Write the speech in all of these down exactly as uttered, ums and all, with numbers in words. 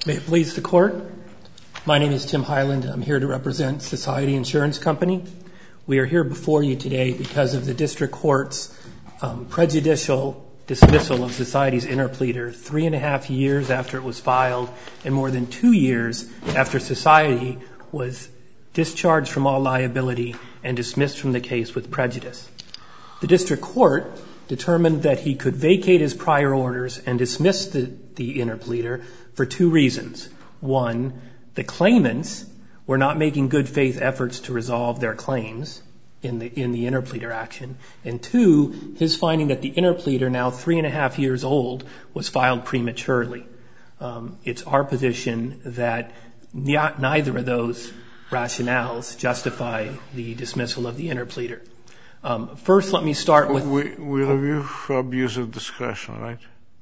May it please the Court. My name is Tim Hyland. I'm here to represent Society Insurance Company. We are here before you today because of the District Court's um, prejudicial dismissal of Society's interpleader three and a half years after it was filed and more than two years after Society was discharged from all liability and dismissed from the case with prejudice. The District Court determined that he could vacate his prior orders and dismiss the, the interpleader for two reasons. One, the claimants were not making good faith efforts to resolve their claims in the in the interpleader action. And two, his finding that the interpleader, now three and a half years old, was filed prematurely. Um, it's our position that ne- neither of those rationales justify the dismissal of the interpleader. Um, first, let me start with... We, we review for abuse of discretion, right?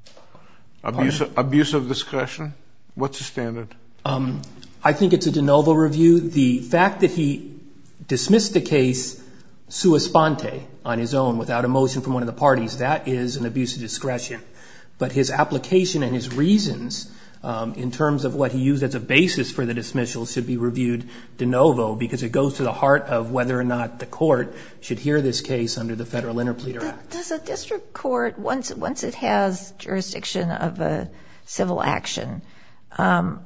Abuse of, abuse of discretion? What's the standard? Um, I think it's a de novo review. The fact that he dismissed the case sua sponte, on his own, without a motion from one of the parties, that is an abuse of discretion. But his application and his reasons um, in terms of what he used as a basis for the dismissal should be reviewed de novo, because it goes to the heart of whether or not the court should hear this case under the Federal Interpleader Act. Does a district court, once once it has jurisdiction of a civil action, um,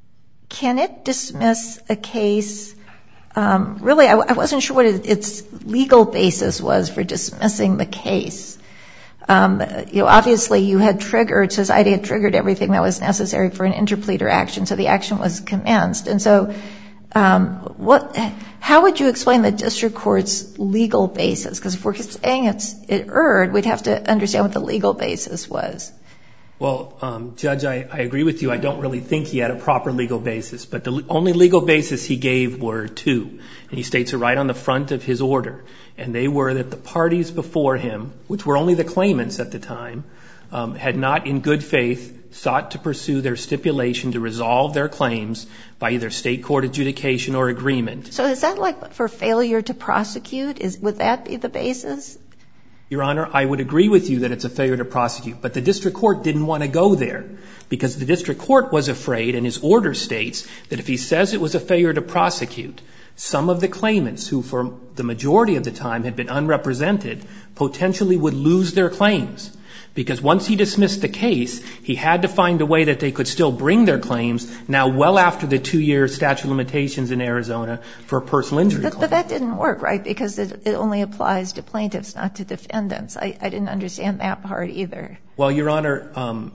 can it dismiss a case? Um, really, I, I wasn't sure what it, its legal basis was for dismissing the case. Um, you know, obviously you had triggered, Society had triggered everything that was necessary for an interpleader action, so the action was commenced. And so, um, what, how would you explain the district court's legal basis? Because if we're saying it's, it erred, we'd have to understand what the legal basis was. Well, um, Judge, I, I agree with you. I don't really think he had a proper legal basis, but the only legal basis he gave were two. And he states it right on the front of his order. And they were that the parties before him, which were only the claimants at the time, um, had not in good faith sought to pursue their stipulation to resolve their claims by either state court adjudication or agreement. So is that like for failure to prosecute? Is, would that be the basis? Your Honor, I would agree with you that it's a failure to prosecute, but the district court didn't want to go there because the district court was afraid, and his order states that if he says it was a failure to prosecute, some of the claimants who for the majority of the time had been unrepresented potentially would lose their claims. Because once he dismissed the case, he had to find a way that they could still bring their claims now well after the two-year statute of limitations in Arizona for a personal injury but, claim. But that didn't work, right? Because it, it only applies to plaintiffs, not to defendants. I, I didn't understand that part either. Well, Your Honor, um,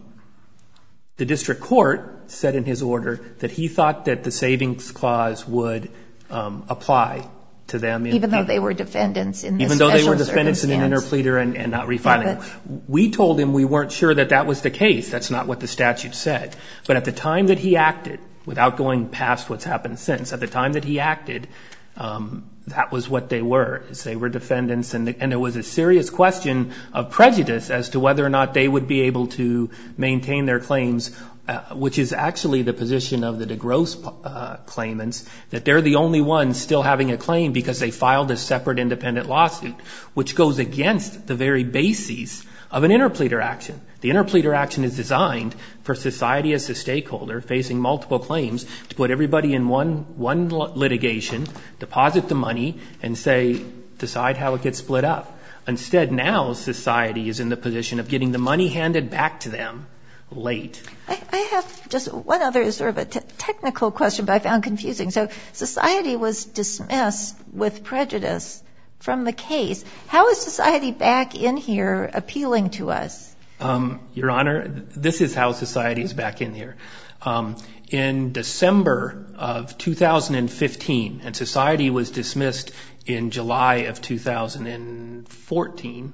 the district court said in his order that he thought that the savings clause would um, apply to them. In, even though they were defendants in this Even though they were special defendants in an interpleader and, and not refiling. Yeah, but, we told him we weren't sure that that was the case. That's not what the statute said. But at the time that he acted, without going past what's happened since, at the time that he acted, um, that was what they were. They were defendants, and, and there was a serious question of prejudice as to whether or not they would be able to maintain their claims, uh, which is actually the position of the DeGrosse uh, claimants, that they're the only ones still having a claim because they filed a separate independent lawsuit, which goes against the very bases of an interpleader action. The interpleader action is designed for society as a stakeholder facing multiple claims to put everybody in one one litigation, deposit the money, and say, decide how it gets split up. Instead, now society is in the position of getting the money handed back to them late. I, I have just one other sort of a t- technical question, but I found confusing. So society was dismissed with prejudice from the case. How is society back in here appealing to us? Um, Your Honor, this is how society is back in here. Um, in December of two thousand fifteen, and society was dismissed in July of two thousand fourteen,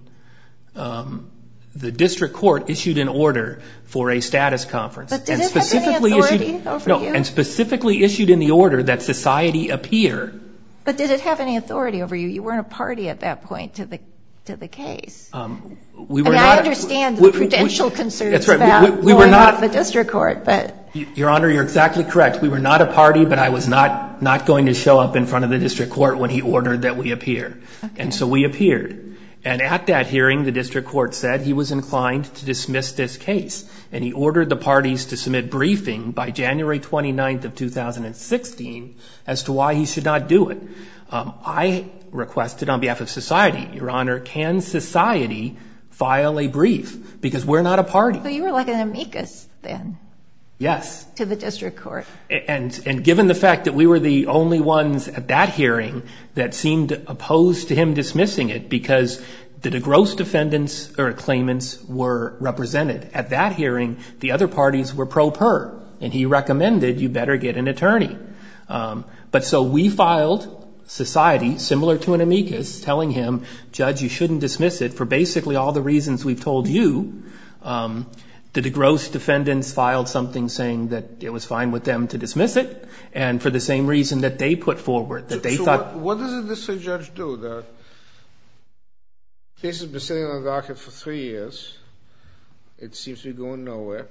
um, the district court issued an order for a status conference. But did and it specifically have any authority issued, over no, you? and specifically issued in the order that society appear. But did it have any authority over you? You weren't a party at that point to the to the case. Um, we were I mean, not, I understand we, the prudential we, concerns that's right. about we, we, we were going not off the district court, but Your Honor, you're exactly correct. We were not a party, but I was not not going to show up in front of the district court when he ordered that we appear. Okay. And so we appeared. And at that hearing, the district court said he was inclined to dismiss this case. And he ordered the parties to submit briefing by January twenty-ninth of two thousand sixteen as to why he should not do it. Um, I requested on behalf of society, Your Honor, can society file a brief? Because we're not a party. So you were like an amicus then? Yes. To the district court. And, and given the fact that we were the only ones at that hearing that seemed opposed to him dismissing it because the DeGrosse defendants or claimants were represented at that hearing, the other parties were pro per, and he recommended you better get an attorney. Um, but so we filed society, similar to an amicus, telling him, Judge, you shouldn't dismiss it for basically all the reasons we've told you. Um, The DeGrosse defendants filed something saying that it was fine with them to dismiss it, and for the same reason that they put forward, that so, they so thought... What, what does a district judge do? The case has been sitting on the docket for three years. It seems to be going nowhere.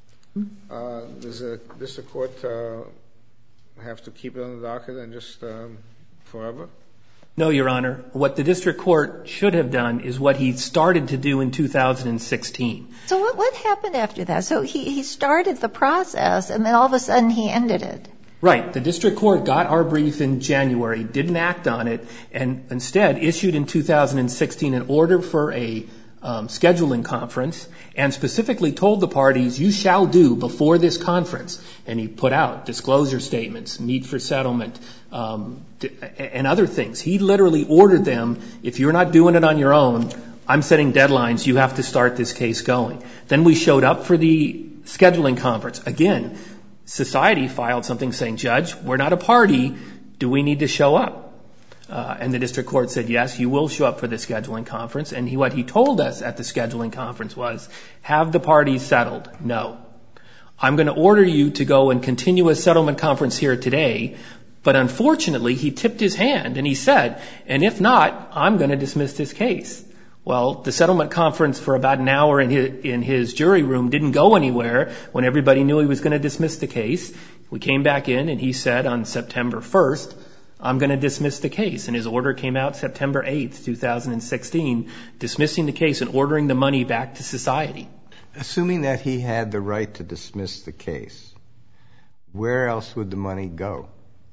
Uh, does a district court uh, have to keep it on the docket and just um, forever? No, Your Honor. What the district court should have done is what he started to do in two thousand sixteen. So what, what happened after that? So he, he started the process, and then all of a sudden he ended it. Right. The district court got our brief in January, didn't act on it, and instead issued in two thousand sixteen an order for a um, scheduling conference, and specifically told the parties, you shall do before this conference. And he put out disclosure statements, meet for settlement, um, and other things. He literally ordered them, if you're not doing it on your own, I'm setting deadlines, you have to start this case going. Then we showed up for the scheduling conference. Again, society filed something saying, Judge, we're not a party, do we need to show up? Uh, and the district court said, yes, you will show up for the scheduling conference. And he, what he told us at the scheduling conference was, have the parties settled? No. I'm going to order you to go and continue a settlement conference here today. But unfortunately, he tipped his hand and he said, and if not, I'm going to dismiss this case. Well, the settlement conference for about an hour in his, in his jury room didn't go anywhere when everybody knew he was going to dismiss the case. We came back in and he said on September first, I'm going to dismiss the case. And his order came out September eighth, two thousand sixteen, dismissing the case and ordering the money back to society. Assuming that he had the right to dismiss the case, where else would the money go?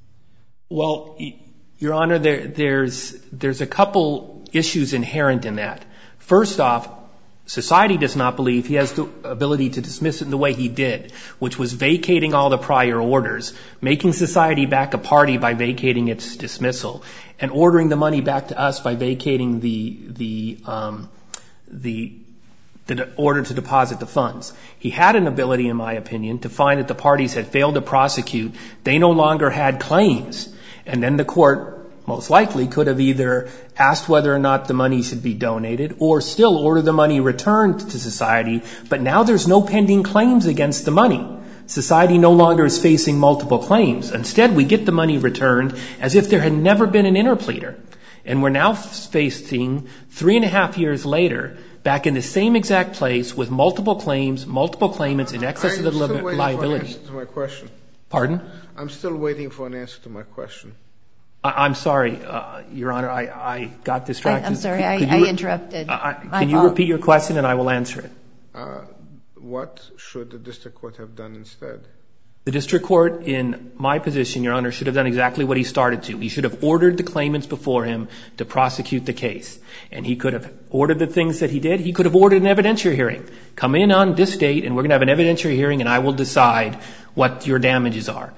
Well, Your Honor, there, there's, there's a couple issues inherent in that. First off, society does not believe he has the ability to dismiss it in the way he did, which was vacating all the prior orders, making society back a party by vacating its dismissal, and ordering the money back to us by vacating the, the, um, the, the order to deposit the funds. He had an ability, in my opinion, to find that the parties had failed to prosecute. They no longer had claims. And then the court most likely could have either asked whether or not the money should be donated or still order the money returned to society. But now there's no pending claims against the money. Society no longer is facing multiple claims. Instead, we get the money returned as if there had never been an interpleader. And we're now facing three and a half years later back in the same exact place with multiple claims, multiple claimants in excess of the liability. I'm still waiting for an answer to my question. Pardon? I'm still waiting for an answer to my question. I, I'm sorry, uh, Your Honor, I, I got distracted. I, I'm sorry, I, Could I re- interrupted. Uh, My can you fault. repeat your question and I will answer it? Uh, what should the district court have done instead? The district court, in my position, Your Honor, should have done exactly what he started to. He should have ordered the claimants before him to prosecute the case. And he could have ordered the things that he did. He could have ordered an evidentiary hearing. Come in on this date and we're going to have an evidentiary hearing and I will decide what your damages are.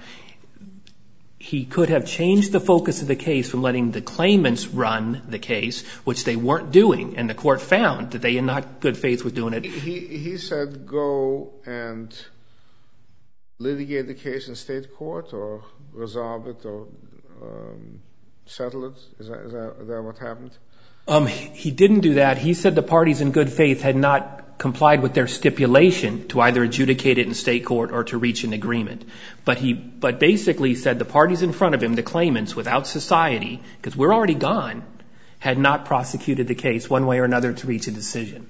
He could have changed the focus of the case from letting the claimants run the case, which they weren't doing, and the court found that they in not good faith were doing it. He, he said go and litigate the case in state court or resolve it or um, settle it? Is that, is that, is that what happened? Um, he didn't do that. He said the parties in good faith had not complied with their stipulation to either adjudicate it in state court or to reach an agreement. But he, but basically said the parties in front of him, the claimants, without society, because we're already gone, had not prosecuted the case one way or another to reach a decision.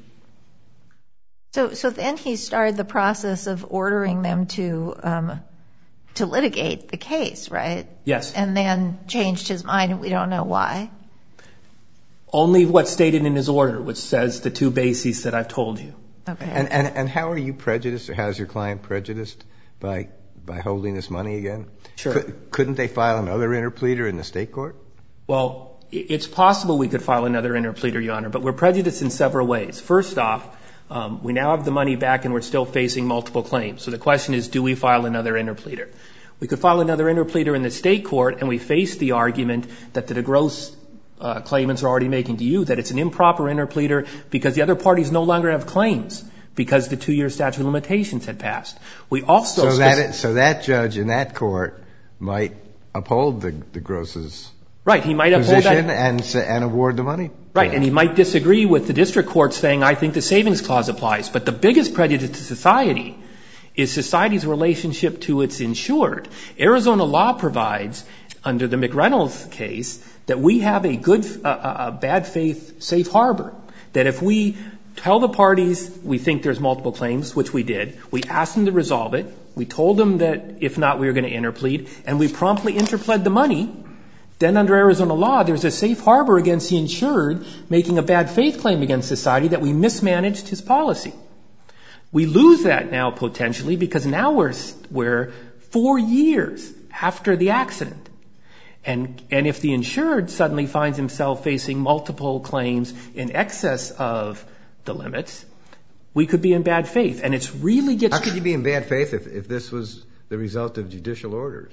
So, so then he started the process of ordering them to um, to litigate the case, right? Yes. And then changed his mind, and we don't know why. Only what's stated in his order, which says the two bases that I've told you. Okay. And, and, and how are you prejudiced, or how's your client prejudiced by by holding this money again? Sure. Could, couldn't they file another interpleader in the state court? Well, it's possible we could file another interpleader, Your Honor, but we're prejudiced in several ways. First off, um, we now have the money back and we're still facing multiple claims. So the question is, do we file another interpleader? We could file another interpleader in the state court, and we face the argument that the DeGrosse uh, claimants are already making to you, that it's an improper interpleader because the other parties no longer have claims because the two-year statute of limitations had passed. We also so that so that judge in that court might uphold the DeGrosse's right. He might uphold position that and and award the money. Right, and he might disagree with the district court saying, I think the savings clause applies. But the biggest prejudice to society is society's relationship to its insured. Arizona law provides, under the McReynolds case, that we have a good, uh, a bad faith safe harbor. That if we tell the parties we think there's multiple claims, which we did, we asked them to resolve it, we told them that if not we were going to interplead, and we promptly interpled the money, then under Arizona law there's a safe harbor against the insured making a bad faith claim against society that we mismanaged his policy. We lose that now potentially because now we're, we're four years after the accident. And, and if the insured suddenly finds himself facing multiple claims in excess of the limits, we could be in bad faith. And it's really gets... How could you be in bad faith if, if this was the result of judicial orders?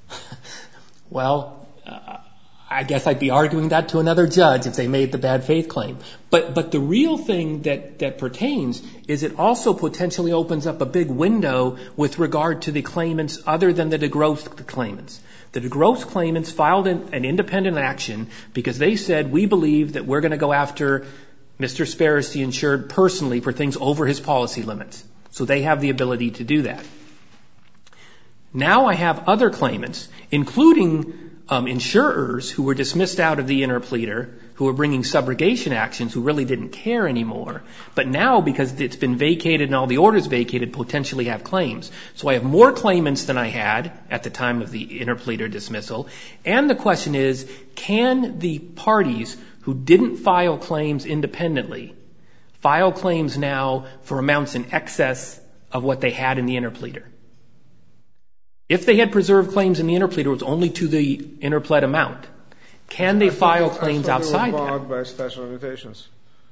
Well, uh, I guess I'd be arguing that to another judge if they made the bad faith claim. But but the real thing that, that pertains is it also potentially opens up a big window with regard to the claimants other than the DeGrosse claimants. The DeGrosse claimants filed an, an independent action because they said, we believe that we're going to go after Mister Sparris, the insured, personally for things over his policy limits. So they have the ability to do that. Now I have other claimants, including um, insurers who were dismissed out of the interpleader, who were bringing subrogation actions, who really didn't care anymore. But now, because it's been vacated and all the orders vacated, potentially have claims. So I have more claimants than I had at the time of the interpleader dismissal. And the question is, can the parties who didn't file claims independently file claims now for amounts in excess of what they had in the interpleader? If they had preserved claims in the interpleader, it was only to the interpled amount. Can they file claims outside that? They were barred by statute of limitations.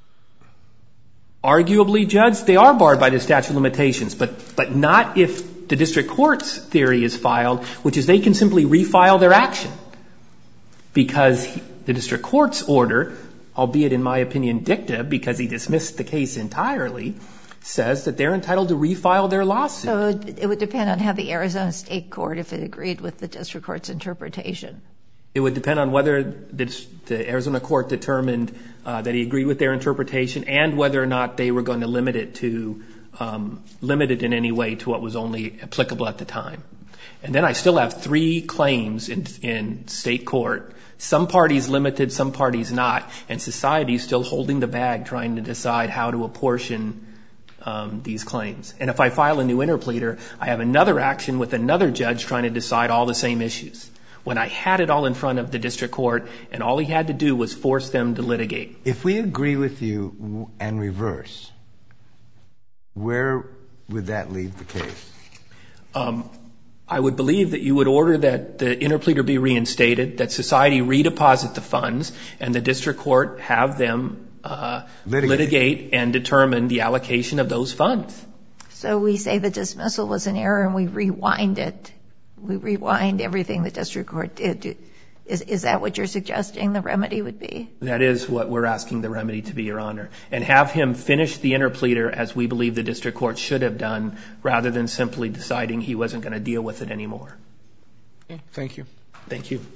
Arguably, Judge, they are barred by the statute of limitations, but but not if the district court's theory is filed, which is they can simply refile their action. Because he, the district court's order, albeit in my opinion dicta, because he dismissed the case entirely, says that they're entitled to refile their lawsuit. So it would depend on how the Arizona State Court, if it agreed with the district court's interpretation. It would depend on whether the, the Arizona court determined uh, that he agreed with their interpretation and whether or not they were going to limit it to um, limit it in any way to what was only applicable at the time. And then I still have three claims in, in state court. Some parties limited, some parties not, and society is still holding the bag trying to decide how to apportion um, these claims. And if I file a new interpleader, I have another action with another judge trying to decide all the same issues. When I had it all in front of the district court, and all he had to do was force them to litigate. If we agree with you and reverse, where would that leave the case? Um, I would believe that you would order that the interpleader be reinstated, that society redeposit the funds, and the district court have them uh, litigate. litigate and determine the allocation of those funds. So we say the dismissal was an error and we rewind it. We rewind everything the district court did. Is, is that what you're suggesting the remedy would be? That is what we're asking the remedy to be, Your Honor. And have him finish the interpleader as we believe the district court should have done, rather than simply deciding he wasn't going to deal with it anymore. Okay, thank you. Thank you.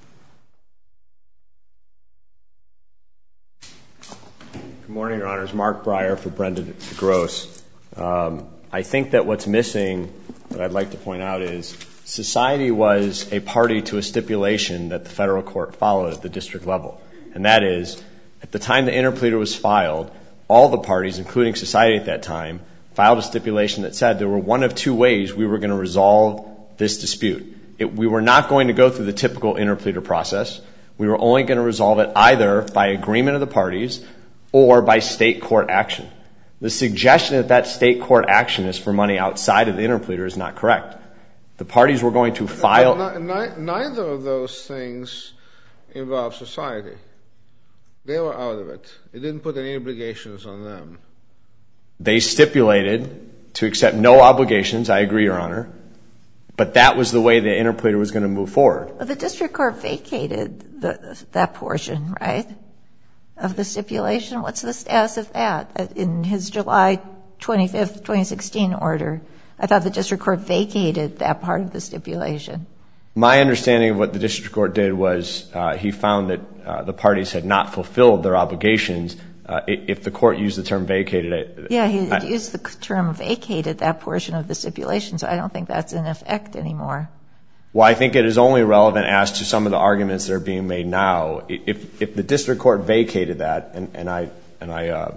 Good morning, Your Honors. Mark Breyer for Brenda DeGrosse. Um, I think that what's missing, that I'd like to point out, is society was a party to a stipulation that the federal court followed at the district level. And that is, at the time the interpleader was filed, all the parties, including society at that time, filed a stipulation that said there were one of two ways we were going to resolve this dispute. It, we were not going to go through the typical interpleader process. We were only going to resolve it either by agreement of the parties or by state court action. The suggestion that that state court action is for money outside of the interpleader is not correct. The parties were going to file... But ni- neither of those things involve society. They were out of it. It didn't put any obligations on them. They stipulated to accept no obligations, I agree, Your Honor, but that was the way the interpleader was going to move forward. Well, the district court vacated the, that portion, right, of the stipulation. What's the status of that in his July twenty-fifth, twenty sixteen order? I thought the district court vacated that part of the stipulation. My understanding of what the district court did was uh, he found that uh, the parties had not fulfilled their obligations. Uh, if the court used the term vacated it... Yeah, he I, used the term vacated, that portion of the stipulation, so I don't think that's in effect anymore. Well, I think it is only relevant as to some of the arguments that are being made now. If, if the district court vacated that, and, and I, and I, uh,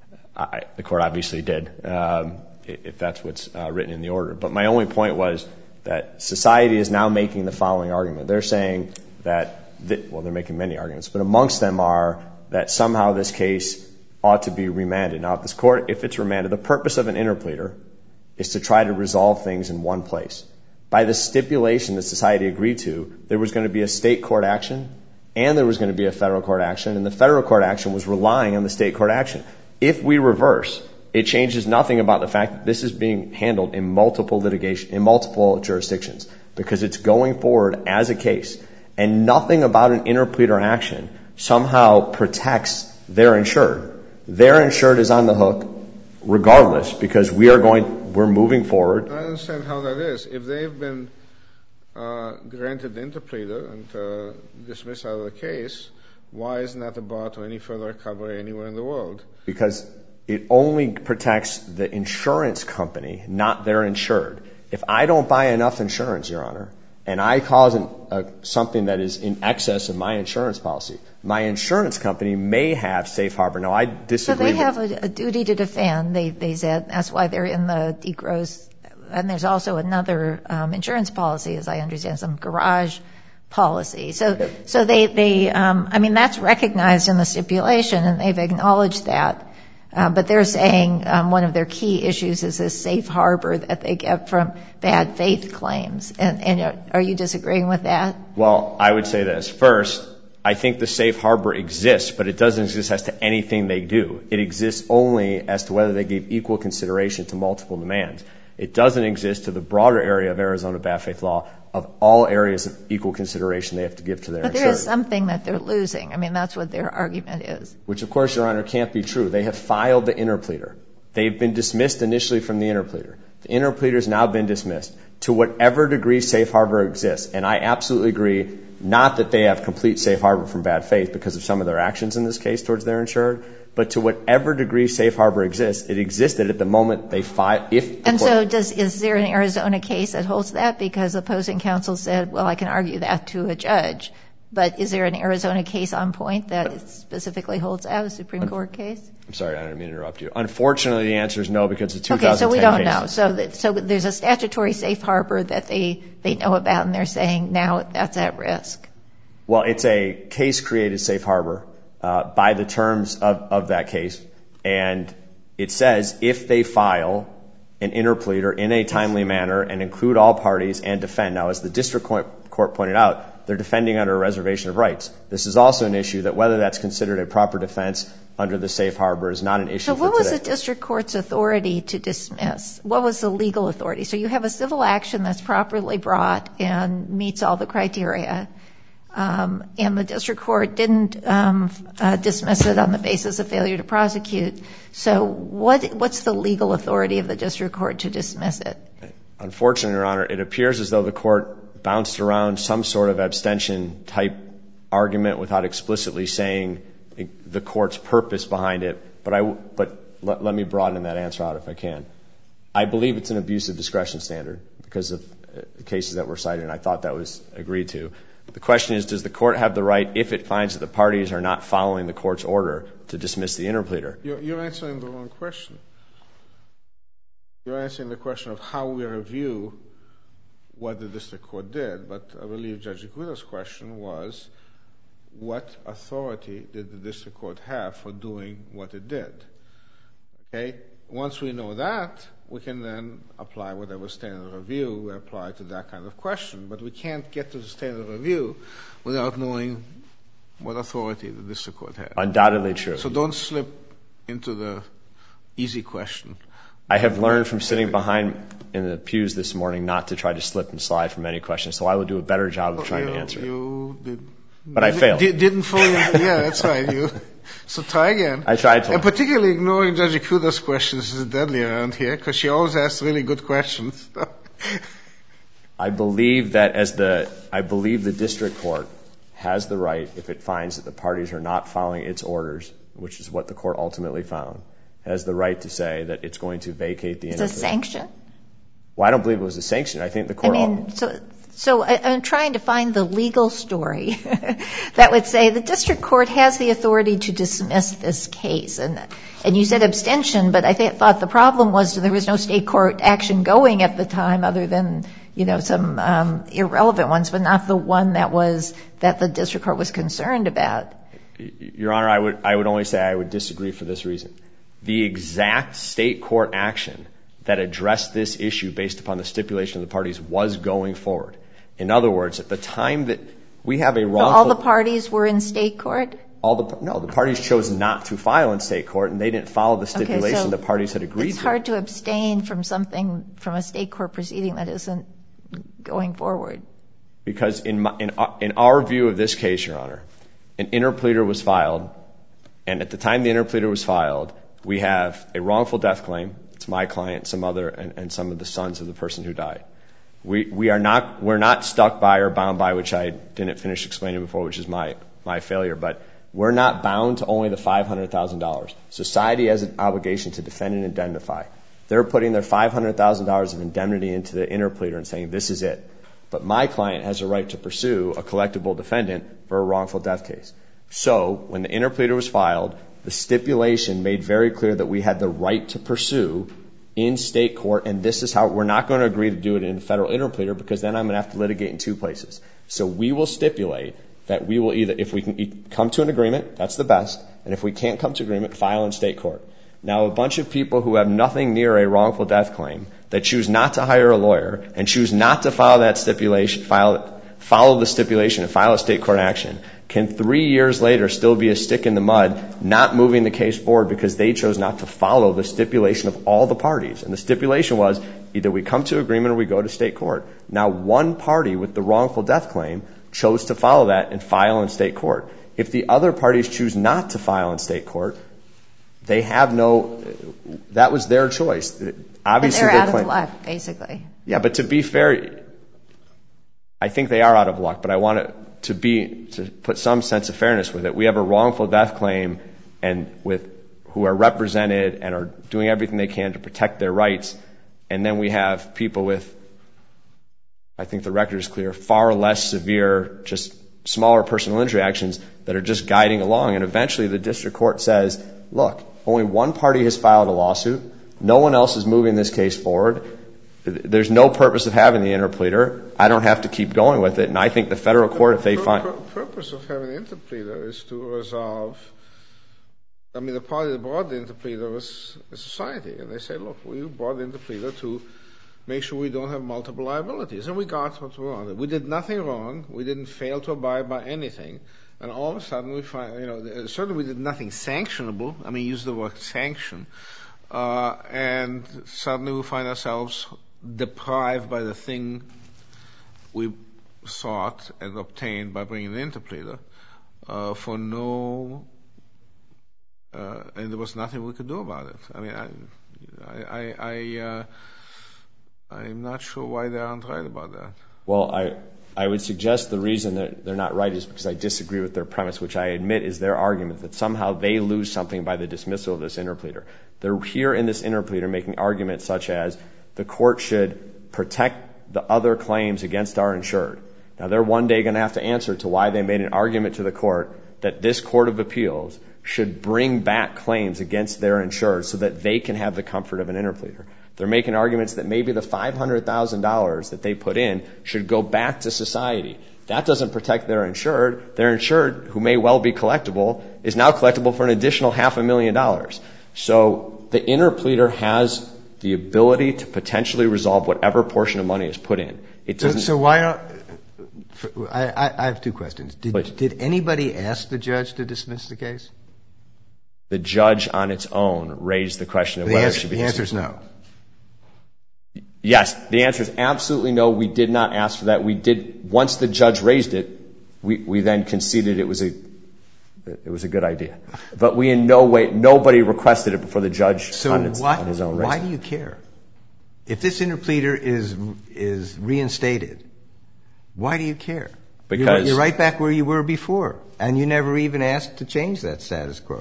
I, the court obviously did, um, if that's what's uh, written in the order. But my only point was that society is now making the following argument. They're saying that, th- well, they're making many arguments, but amongst them are that somehow this case ought to be remanded. Now, if this court, if it's remanded, the purpose of an interpleader is to try to resolve things in one place. By the stipulation that society agreed to, there was going to be a state court action and there was going to be a federal court action, and the federal court action was relying on the state court action. If we reverse, it changes nothing about the fact that this is being handled in multiple litigation, in multiple jurisdictions, because it's going forward as a case, and nothing about an interpleader action somehow protects their insured. Their insured is on the hook regardless, because we are going, we're moving forward. I understand how that is. If they've been uh, granted the interpleader and uh, dismissed out of the case, why isn't that a bar to any further recovery anywhere in the world? Because it only protects the insurance company, not their insured. If I don't buy enough insurance, Your Honor, and I cause an, uh, something that is in excess of my insurance policy, my insurance company may have safe harbor. Now, I disagree. So they have a, a duty to defend, they, they said. That's why they're in the degross. And there's also another um, insurance policy, as I understand, some garage policy. So, okay. so they, they um, I mean, that's recognized in the stipulation, and they've acknowledged that. Uh, but they're saying um, one of their key issues is this safe harbor that they get from bad faith claims. And, and are you disagreeing with that? Well, I would say this. First, I think the safe harbor exists, but it doesn't exist as to anything they do. It exists only as to whether they give equal consideration to multiple demands. It doesn't exist to the broader area of Arizona bad faith law of all areas of equal consideration they have to give to their But insured. there is something that they're losing. I mean, that's what their argument is. Which, of course, Your Honor, can't be true. They have filed the interpleader. They've been dismissed initially from the interpleader. The interpleader has now been dismissed. To whatever degree safe harbor exists, and I absolutely agree, not that they have complete safe harbor from bad faith because of some of their actions in this case towards their insured, but to whatever degree safe harbor exists, it existed at the moment they filed. If the and court, so does, is there an Arizona case that holds that? Because opposing counsel said, well, I can argue that to a judge. But is there an Arizona case on point that specifically holds that, a Supreme Court case? I'm sorry, I didn't mean to interrupt you. Unfortunately, the answer is no, because the two thousand ten Okay, so we don't case, know. So, that, so there's a statutory safe harbor that they, they know about, and they're saying now that's at risk. Well, it's a case-created safe harbor uh, by the terms of, of that case, and it says if they file an interpleader in a timely manner and include all parties and defend. Now, as the district court, court pointed out, they're defending under a reservation of rights. This is also an issue that whether that's considered a proper defense under the safe harbor is not an issue so for what today. was the district court's authority to dismiss? What was the legal authority? So you have a civil action that's properly brought and meets all the criteria, um, and the district court didn't um, uh, dismiss it on the basis of failure to prosecute. So what what's the legal authority of the district court to dismiss it? Unfortunately, Your Honor, it appears as though the court bounced around some sort of abstention type argument without explicitly saying the court's purpose behind it. But I, but let, let me broaden that answer out if I can. I believe it's an abuse of discretion standard because of the cases that were cited, and I thought that was agreed to. The question is, does the court have the right, if it finds that the parties are not following the court's order, to dismiss the interpleader? You're, you're answering the wrong question. You're answering the question of how we review what the district court did, but I believe Judge Iguita's question was, what authority did the district court have for doing what it did. Okay? Once we know that, we can then apply whatever standard review we apply to that kind of question. But we can't get to the standard review without knowing what authority the district court had. Undoubtedly true. So don't slip into the easy question. I have learned from sitting behind in the pews this morning not to try to slip and slide from any question, so I will do a better job of trying you, to answer you did, But I failed. Did, didn't fully, yeah, that's right. You, so try again. I tried to. And particularly ignoring Judge Ikuda's questions is deadly around here, because she always asks really good questions. I believe that as the, I believe the district court has the right, if it finds that the parties are not following its orders, which is what the court ultimately found, has the right to say that it's going to vacate the interplea. It's a sanction? Well, I don't believe it was a sanction. I think the court... I mean, so, so I, I'm trying to find the legal story that would say the district court has the authority to dismiss this case. And, and you said abstention, but I th- thought the problem was there was no state court action going at the time other than, you know, some um, irrelevant ones, but not the one that was, that the district court was concerned about. Your Honor, I would, I would only say I would disagree for this reason. The exact state court action that addressed this issue based upon the stipulation of the parties was going forward. In other words, at the time that we have a wrongful... So all the parties were in state court? All the No, the parties chose not to file in state court, and they didn't follow the stipulation okay, so the parties had agreed to. It's hard to abstain from something, from a state court proceeding that isn't going forward. Because in, my, in, our, in our view of this case, Your Honor, an interpleader was filed, and at the time the interpleader was filed, we have a wrongful death claim. It's my client, some other, and, and some of the sons of the person who died. We we are not we're not stuck by or bound by, which I didn't finish explaining before, which is my my failure. But we're not bound to only the five hundred thousand dollars. Society has an obligation to defend and indemnify. They're putting their five hundred thousand dollars of indemnity into the interpleader and saying this is it. But my client has a right to pursue a collectible defendant for a wrongful death case. So when the interpleader was filed, the stipulation made very clear that we had the right to pursue in state court, and this is how we're not going to agree to do it in federal interpleader because then I'm going to have to litigate in two places. So we will stipulate that we will either, if we can come to an agreement, that's the best, and if we can't come to agreement, file in state court. Now, a bunch of people who have nothing near a wrongful death claim that choose not to hire a lawyer and choose not to file that stipulation, file, follow the stipulation and file a state court action can three years later still be a stick in the mud, not moving the case forward because they chose not to follow the stipulation of all the parties. And the stipulation was either we come to agreement or we go to state court. Now, one party with the wrongful death claim chose to follow that and file in state court. If the other parties choose not to file in state court, they have no, that was their choice. Obviously, they're out claim, of luck, basically. Yeah, but to be fair, I think they are out of luck, but I want to, to be, to put some sense of fairness with it. We have a wrongful death claim and with, who are represented and are doing everything they can to protect their rights. And then we have people with, I think the record is clear, far less severe, just smaller personal injury actions that are just guiding along. And eventually the district court says, look, only one party has filed a lawsuit. No one else is moving this case forward. There's no purpose of having the interpleader. I don't have to keep going with it. And I think the federal court, if they find... The purpose of having the interpleader is to resolve... I mean, the party that brought the interpleader was the society. And they say, look, we brought the interpleader to make sure we don't have multiple liabilities. And we got what we wanted. We did nothing wrong. We didn't fail to abide by anything. And all of a sudden we find, you know, certainly we did nothing sanctionable. I mean, use the word sanction. Uh, and suddenly we find ourselves deprived by the thing we sought and obtained by bringing the interpleader uh, for no, uh, and there was nothing we could do about it. I mean, I, I, I, uh, I'm not sure why they aren't right about that. Well, I, I would suggest the reason that they're not right is because I disagree with their premise, which I admit is their argument that somehow they lose something by the dismissal of this interpleader. They're here in this interpleader making arguments such as the court should protect the other claims against our insured. Now, they're one day going to have to answer to why they made an argument to the court that this court of appeals should bring back claims against their insured so that they can have the comfort of an interpleader. They're making arguments that maybe the five hundred thousand dollars that they put in should go back to society. That doesn't protect their insured. Their insured, who may well be collectible, is now collectible for an additional half a million dollars. So the interpleader has the ability to potentially resolve whatever portion of money is put in. It doesn't. So, so why don't I, I have two questions. Did, did anybody ask the judge to dismiss the case? The judge on its own raised the question of the whether answer, it should be The answer dismissed. is no. Yes, the answer is absolutely no. We did not ask for that. We did, once the judge raised it, we, we then conceded it was a, it was a good idea. But we in no way, nobody requested it before the judge so on, its, why, on his own. Why raising. do you care? If this interpleader is, is reinstated, why do you care? Because you're, you're right back where you were before, and you never even asked to change that status quo.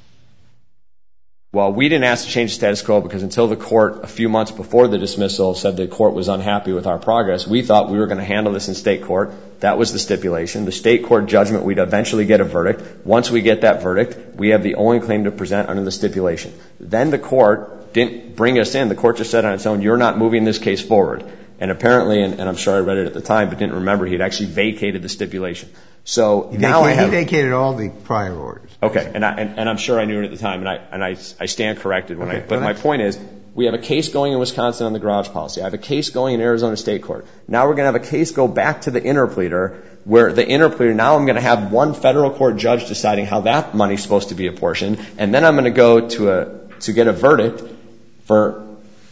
Well, we didn't ask to change the status quo because until the court, a few months before the dismissal, said the court was unhappy with our progress, we thought we were going to handle this in state court. That was the stipulation. The state court judgment, we'd eventually get a verdict. Once we get that verdict, we have the only claim to present under the stipulation. Then the court didn't bring us in. The court just said on its own, you're not moving this case forward. And apparently, and, and I'm sure I read it at the time, but didn't remember, he had actually vacated the stipulation. So he now vacated, I have... He vacated all the prior orders. Okay, and, I, and, and I'm sure I knew it at the time, and I, and I, I stand corrected when okay, I... But well, my point is, we have a case going in Wisconsin on the garage policy. I have a case going in Arizona State Court. Now we're going to have a case go back to the interpleader, where the interpleader, now I'm going to have one federal court judge deciding how that money's supposed to be apportioned, and then I'm going to go to a to get a verdict for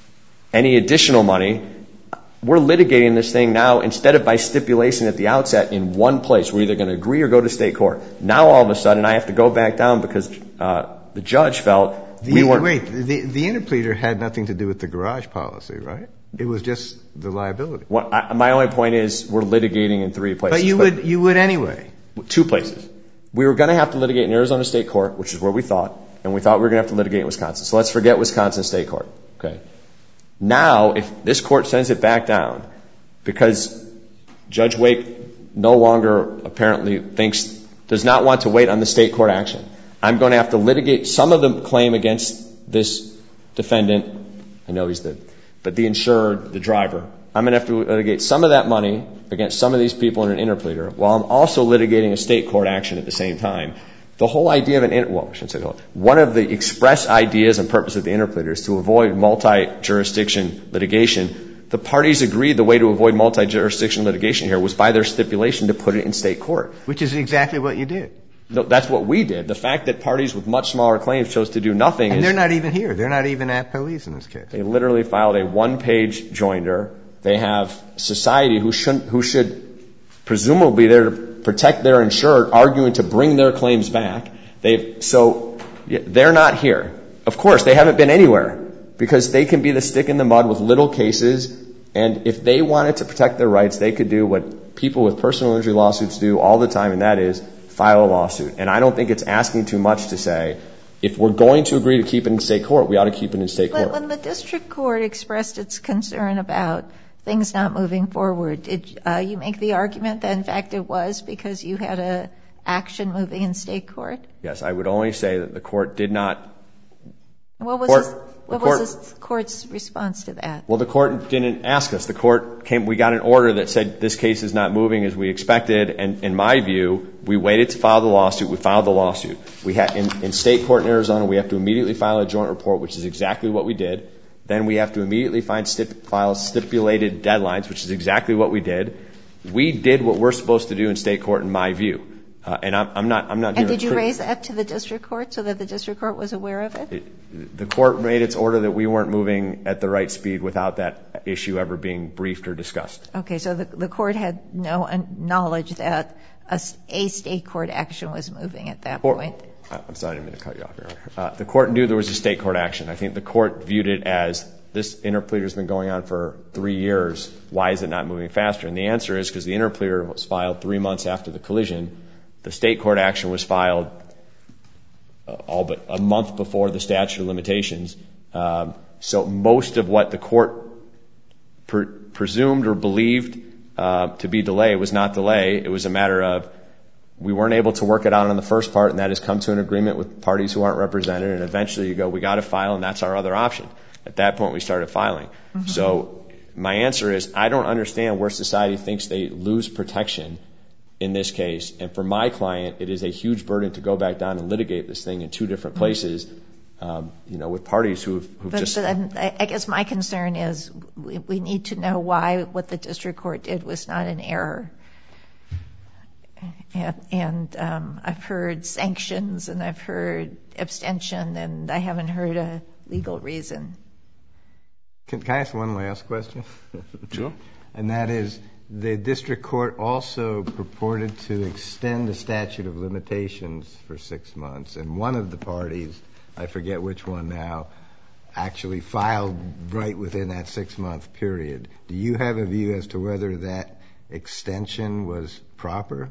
any additional money. We're litigating this thing now instead of by stipulation at the outset in one place. We're either going to agree or go to state court. Now all of a sudden I have to go back down because uh, the judge felt the, we weren't... Wait, the, the interpleader had nothing to do with the garage policy, right? It was just the liability. What, I, my only point is we're litigating in three places. But you but would you would anyway. Two places. We were going to have to litigate in Arizona State Court, which is where we thought, and we thought we were going to have to litigate in Wisconsin. So let's forget Wisconsin State Court. Okay. Now, if this court sends it back down, because Judge Wake no longer apparently thinks, does not want to wait on the state court action, I'm going to have to litigate some of the claim against this defendant. I know he's the, but the insured, the driver. I'm going to have to litigate some of that money against some of these people in an interpleader, while I'm also litigating a state court action at the same time. The whole idea of an inter- well, I shouldn't say the whole. One of the express ideas and purpose of the interpleader is to avoid multi-jurisdiction litigation. The parties agreed the way to avoid multi-jurisdiction litigation here was by their stipulation to put it in state court. Which is exactly what you did. No, that's what we did. The fact that parties with much smaller claims chose to do nothing and is... they're not even here. They're not even at police in this case. They literally filed a one-page joinder. They have society who should, who should presumably be there to protect their insured, arguing to bring their claims back. They've, so yeah, they're not here. Of course, they haven't been anywhere because they can be the stick in the mud with little cases. And if they wanted to protect their rights, they could do what people with personal injury lawsuits do all the time, and that is file a lawsuit. And I don't think it's asking too much to say, if we're going to agree to keep it in state court, we ought to keep it in state court. But when the district court expressed its concern about things not moving forward, did uh, you make the argument that in fact it was because you had a action moving in state court? Yes, I would only say that the court did not. What was court, this, what court, was the court's response to that? Well, the court didn't ask us. The court came. We got an order that said this case is not moving as we expected. And in my view, we waited to file the lawsuit. We filed the lawsuit. We had in, in state court in Arizona, we have to immediately file a joint report, which is exactly what we did. Then we have to immediately find stip, file stipulated deadlines, which is exactly what we did. We did what we're supposed to do in state court, in my view. Uh, and I'm, I'm not. I'm not. And did you raise that to the district court so that the district court was aware of it? it? The court made its order that we weren't moving at the right speed without that issue ever being briefed or discussed. Okay, so the, the court had no knowledge that a, a state court action was moving at that Court, point. I'm sorry, I didn't mean to cut you off here. Uh, the court knew there was a state court action. I think the court viewed it as this interpleader has been going on for three years. Why is it not moving faster? And the answer is because the interpleader was filed three months after the collision. The state court action was filed uh, all but a month before the statute of limitations. Um, so most of what the court pre- presumed or believed uh, to be delay was not delay. It was a matter of we weren't able to work it out on the first part, and that is come to an agreement with parties who aren't represented, and eventually you go, we got to file, and that's our other option. At that point, we started filing. Mm-hmm. So my answer is I don't understand where society thinks they lose protection in this case. And for my client, it is a huge burden to go back down and litigate this thing in two different mm-hmm. places, um, you know, with parties who've, who've but, just... But I, I guess my concern is we, we need to know why what the district court did was not an error. And, and um, I've heard sanctions and I've heard abstention, and I haven't heard a legal reason. Can, can I ask one last question? Sure. And that is, the district court also purported to extend the statute of limitations for six months, and one of the parties, I forget which one now, actually filed right within that six-month period. Do you have a view as to whether that extension was proper?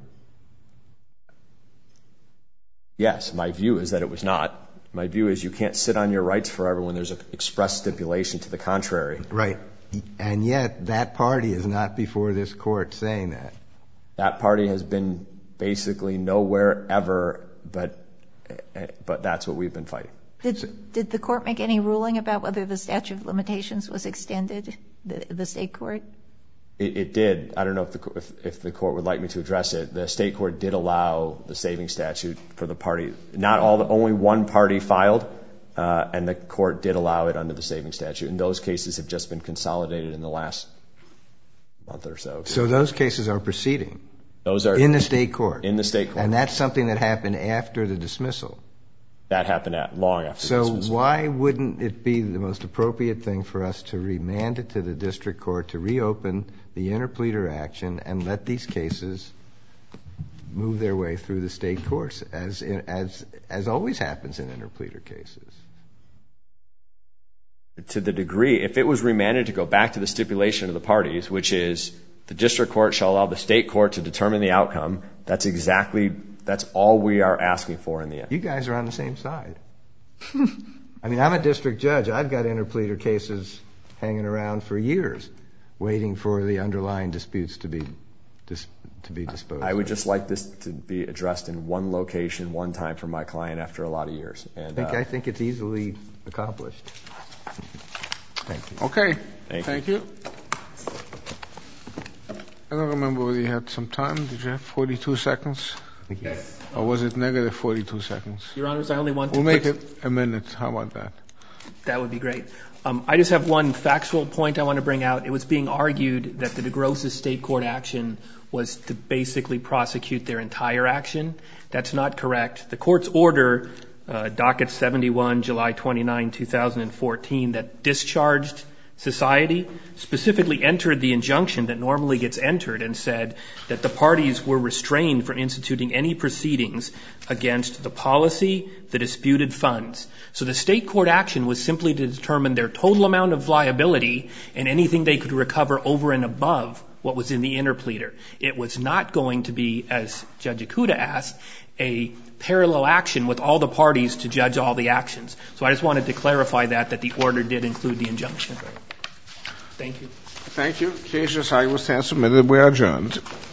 Yes, my view is that it was not. My view is you can't sit on your rights forever when there's an express stipulation to the contrary. Right. And yet that party is not before this court saying that. That party has been basically nowhere ever, but but that's what we've been fighting. Did, did the court make any ruling about whether the statute of limitations was extended, the, the state court? It, it did. I don't know if the, if, if the court would like me to address it. The state court did allow the saving statute for the party. Not all, the, only one party filed, uh, and the court did allow it under the saving statute. And those cases have just been consolidated in the last month or so. So those cases are proceeding? Those are in the state court? In the state court. And that's something that happened after the dismissal? That happened at, long after so the dismissal. So why wouldn't it be the most appropriate thing for us to remand it to the district court to reopen the interpleader action and let these cases move their way through the state courts, as as as always happens in interpleader cases? To the degree, if it was remanded to go back to the stipulation of the parties, which is the district court shall allow the state court to determine the outcome, that's exactly, that's all we are asking for in the end. You guys are on the same side. I mean, I'm a district judge. I've got interpleader cases hanging around for years, waiting for the underlying disputes to be dis- to be disposed of. I would just like this to be addressed in one location, one time for my client after a lot of years. And I think, uh, I think it's easily accomplished. Thank you. Okay. Thank, Thank you. you. I don't remember whether you had some time. Did you have forty-two seconds? Yes. Or was it negative forty-two seconds? Your Honors, I only want to... We'll make it a minute. How about that? That would be great. Um, I just have one factual point I want to bring out. It was being argued that the DeGrosse's state court action was to basically prosecute their entire action. That's not correct. The court's order, uh, docket seventy-one, July twenty-ninth, two thousand fourteen, that discharged Society, specifically entered the injunction that normally gets entered and said that the parties were restrained from instituting any proceedings against the policy, the disputed funds. So the state court action was simply to determine their total amount of liability and anything they could recover over and above what was in the interpleader. It was not going to be, as Judge Ikuda asked, a parallel action with all the parties to judge all the actions. So I just wanted to clarify that, that the order did include the injunction. Thank you. Thank you. Case decided will stand submitted. We are adjourned.